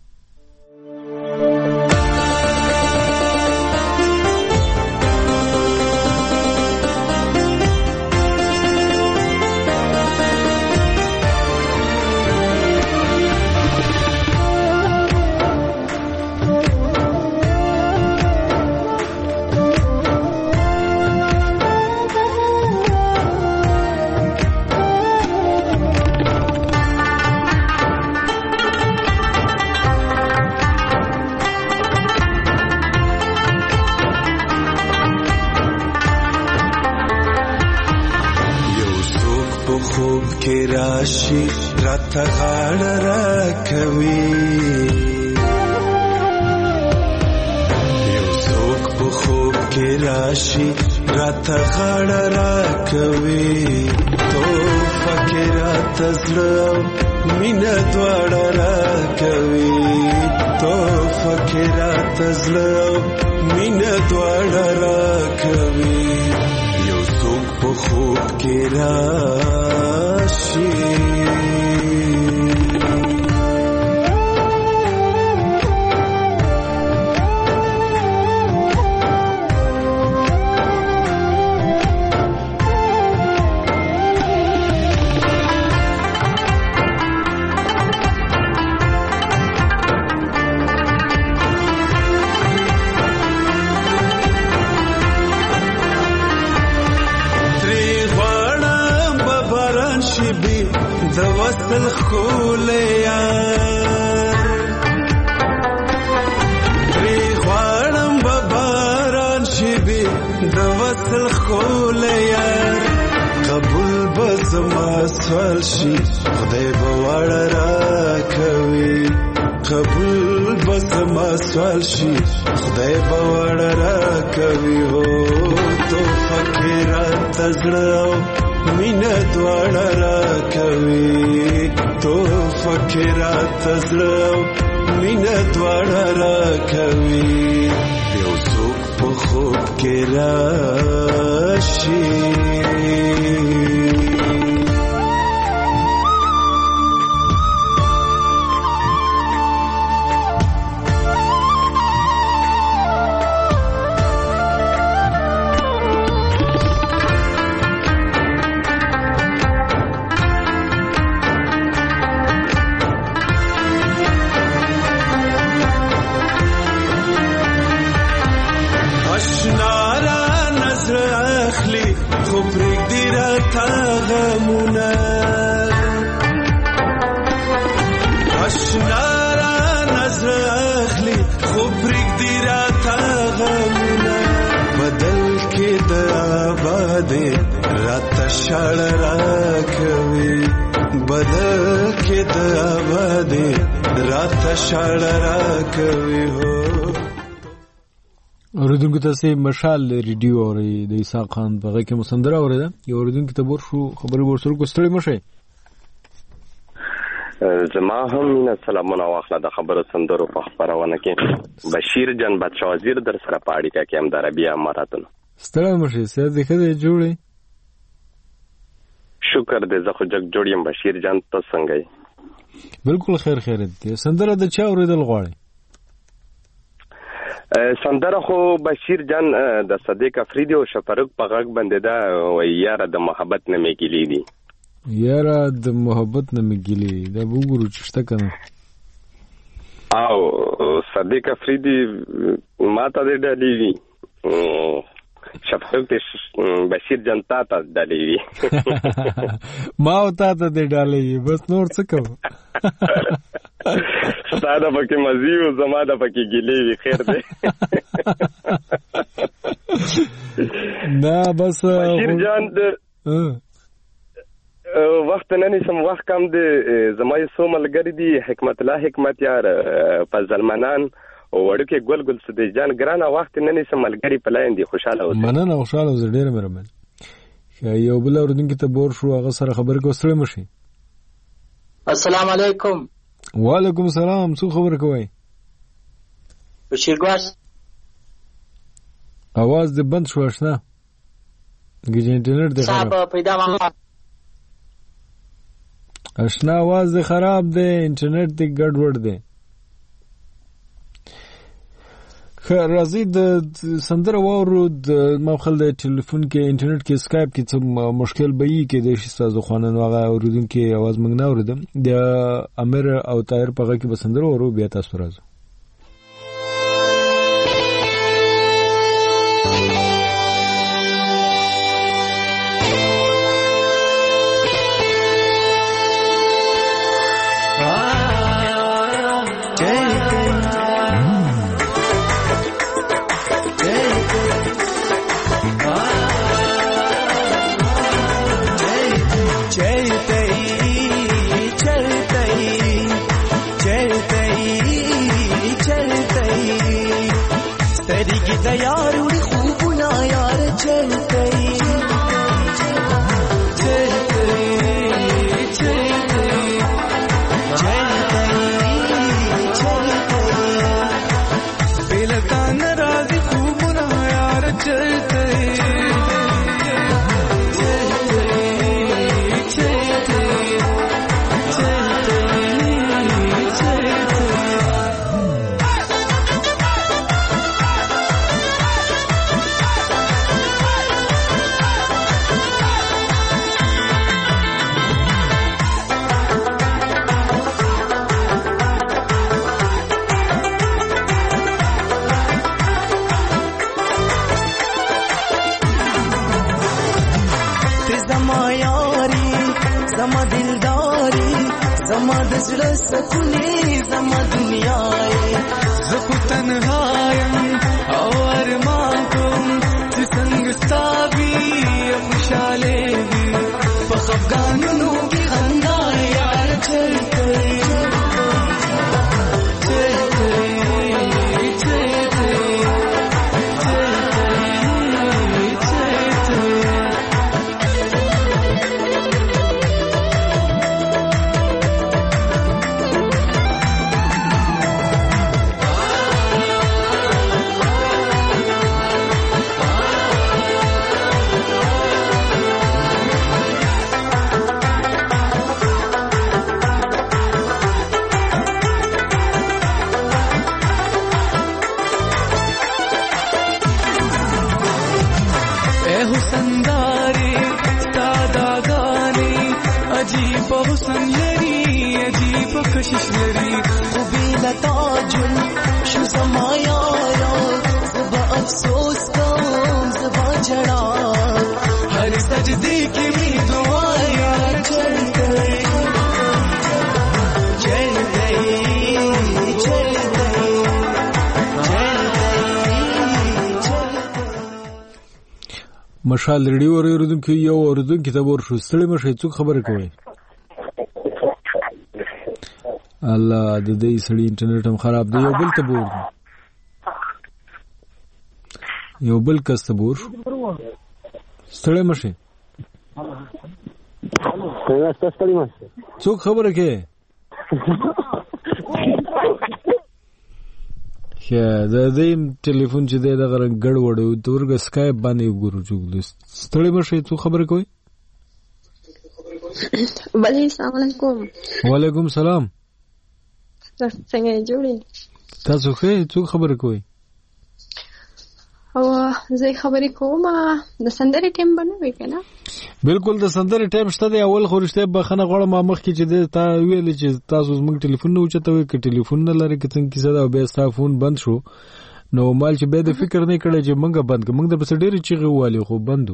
راشي راته غاړه راکوي یو څوک په خوب کې راشي راته غاړه راکوي توفه کې راته زړه مینه دواړه راکوي توفه کې راته زړه مینه دواړه راکوي یو څوک په خوب کې راشي د وصل خولیا پری غواړم به باران شي بي د وصل خولیا قبول به زما سوال شي خدای به وړه راکوي قبول به زما سوال شي خدای به وړه راکوي هو تو فکرات زړه مینه دواړه راکوي تو فکرات زړه مینه دواړه راکوي یو څوک په خوب کې راشي شړ راکوي بدل کې د آبادې رات شړ راکوي هو اوریدونکو تاسو مشال ریډیو اوري د عیسی خان په غږ کې مسندره اوریده یو اوریدونکو ته ورشو خبري ورسره کوستړی مشه زما هم نه سلامونه واخله د خبرو سندرو په خبرونه کې بشیر جان بادشاہ وزیر در سره پاړی کا کې هم د عربي اماراتونو ستړی مشه سید دغه جوړي شکر دې زه خو جګ جوړ یم بشیر جان ته څنګه یې بالکل خیر خیرت دی سندره د چا اوریدل غواړي سندره خو بشیر جان د صدیق افریدی او شفرق په غږ باندې دا وای یاره د محبت نه میګلی دي یاره د محبت نه میګلی دا وګورو چې شته کنه او صدیق افریدی ماته دې ډالي وی شفرق بشیر جان تا ته ډالي وی ما او تا ته دې ډالي بس نور څه کوم ستاده پکې مزي او زما د پکې ګلې وی خیر دی نه بس بشیر جان وخت نه نشم وخت کم دی زما یې سو ملګری دی حکمت الله حکمت یار فضل منان او وړکه ګل ګل سدی جان ګرانه وخت نه نشم ملګری پلاین دی خوشاله اوسه مننه خوشاله اوسه ډیر مهرباني یو بل اوردونکو ته بور شو هغه سره خبرې کوستړې مشي السلام علیکم وعلیکم السلام څو خبر کوي بشیر ګواس आवाज دې بند شو آشنا دغه انټرنیټ دې صاحب پیدا ما آشنا आवाज دې خراب دی انټرنیټ دې ګډوډ دی راځي د سندره وورو د مخل د ټلیفون کې انټرنیټ کې اسکایپ کې څه مشکل به یې کې د شتازو خوانن واغه اوریدونکو आवाज موږ نه اوریدم د امیر او طاهر په غږ کې به سندره ورو بیا تاسو راځو مشال ریډیو اوریدونکو یو اوریدونکو ته ورشو ستړي مشه څوک خبره کوي الله د دې سړي انټرنیټ هم خراب دی یو بل ته بور یو بل کس ته بور ستړي مشه څوک خبره کوي دا دې ټلیفون چې دا غره ګډ وړو تورګ اسکایپ باندې وګورو چې ستړي مشه څو خبره کوي بلې السلام علیکم. وعلیکم سلام. څنګه جوړې؟ تاسو ښه څوک خبرې کوئ؟ او زه خبرې کوم د سندرې ټیم باندې کنه. بالکل د سندرې ټیم شته دی. اول خو رښتیا بخنه غواړم مخ کې چې تا ویل چې تاسو زموږ ټلیفون نه اوچتوي که ټلیفون نه لري که څنګه کیسه ده او بیا ستا فون بند شو نو مال چې بیا د فکر نه کړی چې موږ بند کړو. موږ د بس ډېرې چیغې ووالې خو بندو.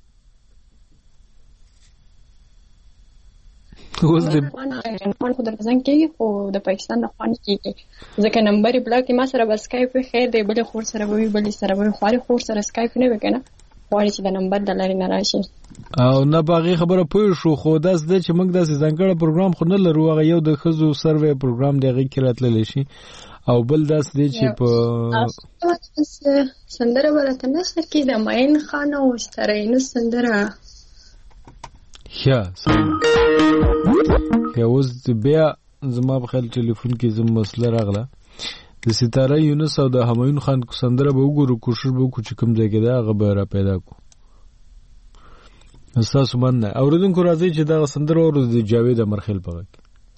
اوس د فون خو در ځان کېږي خو د پاکستان نه خوان کېږي ځکه نمبر یې بلاک دی. ما سره به سکایپ خیر دی بلې خور سره به وي بلې سره به وي خوارې خور سره سکایپ نه وي که نه غواړي چې د نمبر د لارې نه راشي او نه په هغې خبره پوه شو. خو داسې دی چې موږ داسې ځانګړی پروګرام خو نه لرو. هغه یو د ښځو سروې پروګرام دی هغې کې راتللی شي او بل داسې دی چې په سندره به راته نشته کې د معین خان او سترینو سندره ښه اوس بیا زما په خیال ټلیفون کې زما مسله راغله. د ستاره یونس او د همایون خان سندره به وګورو کوشش به وکړو چې کوم ځای کې ده هغه به را پیدا کړو. ستاسو مننه. اورېدونکو راځئ چې دغه سندره واورو د جاوید امرخیل په غږ کې.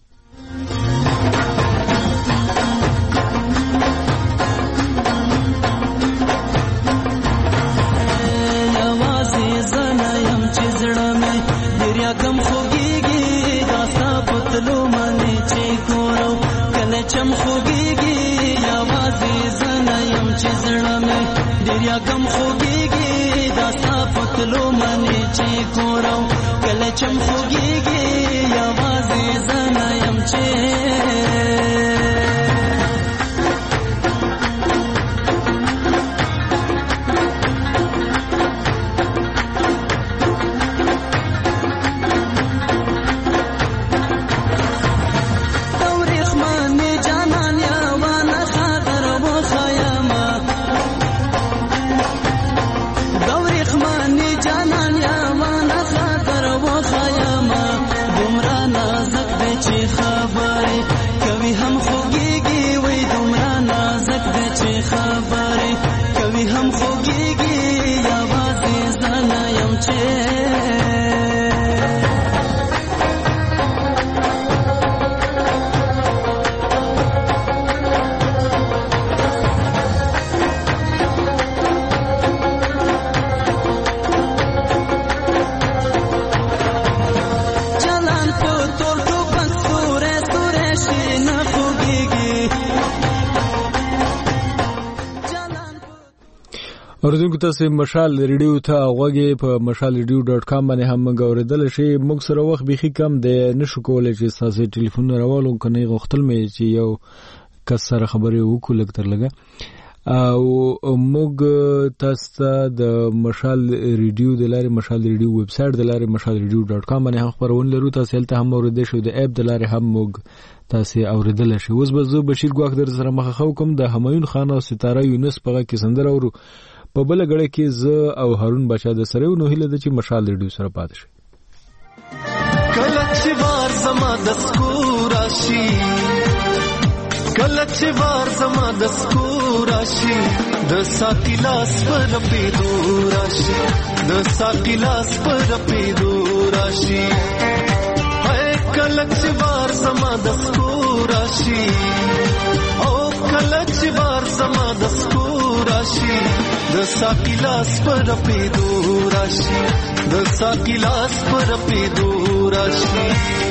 چم خوږیږي یوازې زنه یم چې زړه مې ډېر یاګم خوږیږي دا ستا پتلو منې چې ګورم کله چم خوږیږي یوازې زنه یم چې اوریدونکو تاسو مشال ریډیو ته غوږی په mashalradio.com باندې هم موږ اوریدل شي. موږ سره وخت بيخي کم دی نشو کولای چې تاسو ټلیفون راوالو کنه غوښتل مې چې یو کس سره خبرې وکړو لکتر لګه او موږ تاسو د مشال ریډیو د لارې مشال ریډیو ویب سټ د لارې mashalradio.com باندې هم خبرونه لرو. تاسو هلته هم اوریدل شو د اپ د لارې هم موږ تاسو اوریدل شي. اوس به زه بشیر ګواخ در سره مخه کوم د همایون خان او ستاره یونس په کې سندره ورو په بل غړې کې زه او هارون بچا د سره نو هیله د چې مشال ریډیو سره پات شي. کله چې وار زما د سکور راشي کله چې وار زما د سکور راشي د ساقي لاس پر پیدو راشي د ساقي لاس پر پیدو راشي کله چې وار زما د سکور راشي او کله چې وار زما د سکور راشي د ساقي لاس پر پیدو راشي د ساقي لاس پر پیدو راشي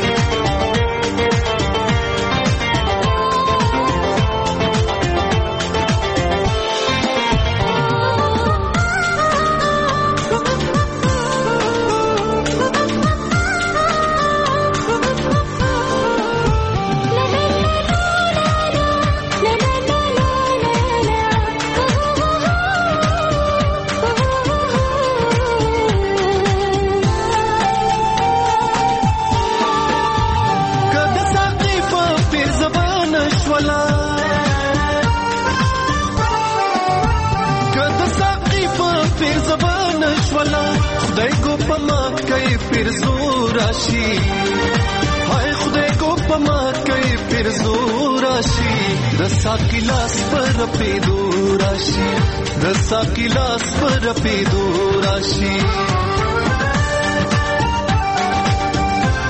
پیر زور راشي هاي خدای کو پما کوي پیر زور راشي د ساقي لاس پر پیدو راشي د ساقي لاس پر پیدو راشي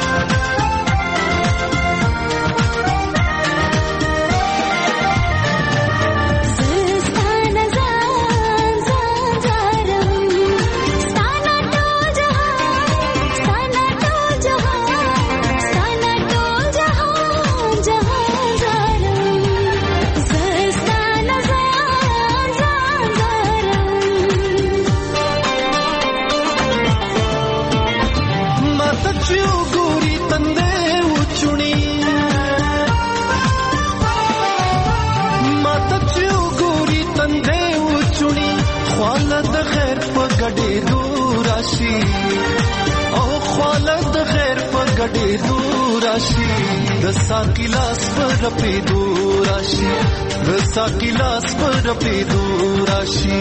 راشي د ساقي لاس پر پیدو راشي د ساقي لاس پر پیدو راشي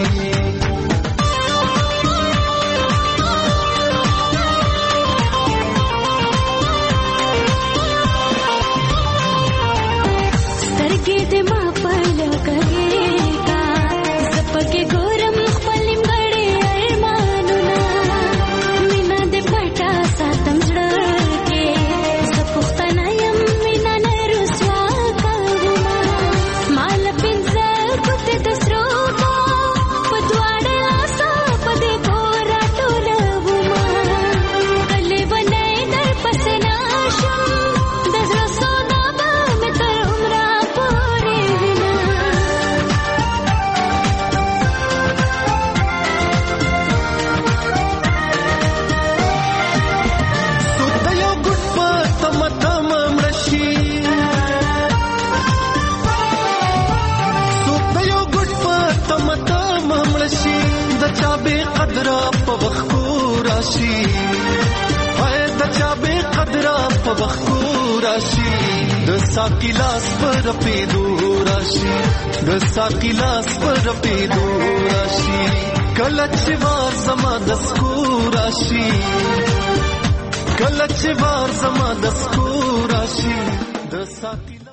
سترګې دې ما په لګېږا زپکه ګورم خپل نیمګړې ارمانونه مینا دې پټه ساتم زړه کې زه پښتنه یم مینا نه رسوا کومه مال پنځه ګوتې د سرو په دواړه لاسه په دې کور راټولومه کلې بنې در پسې ناشم د زړه سودا به مې تر عمره پورې وینه څوک د یو ګوټ په تمه تمه مړه شي څوک د یو ګوټ په تمه تمه مړه شي د چا بې قدره په وښکو راشي وای د چا بې قدره په وښکو راشي د ساقي لاس پر پیدو راشي د ساقي لاس پر پیدو راشي کله چې وار زما د سکو راشي کله چې وار زما د سکو راشي د ساقي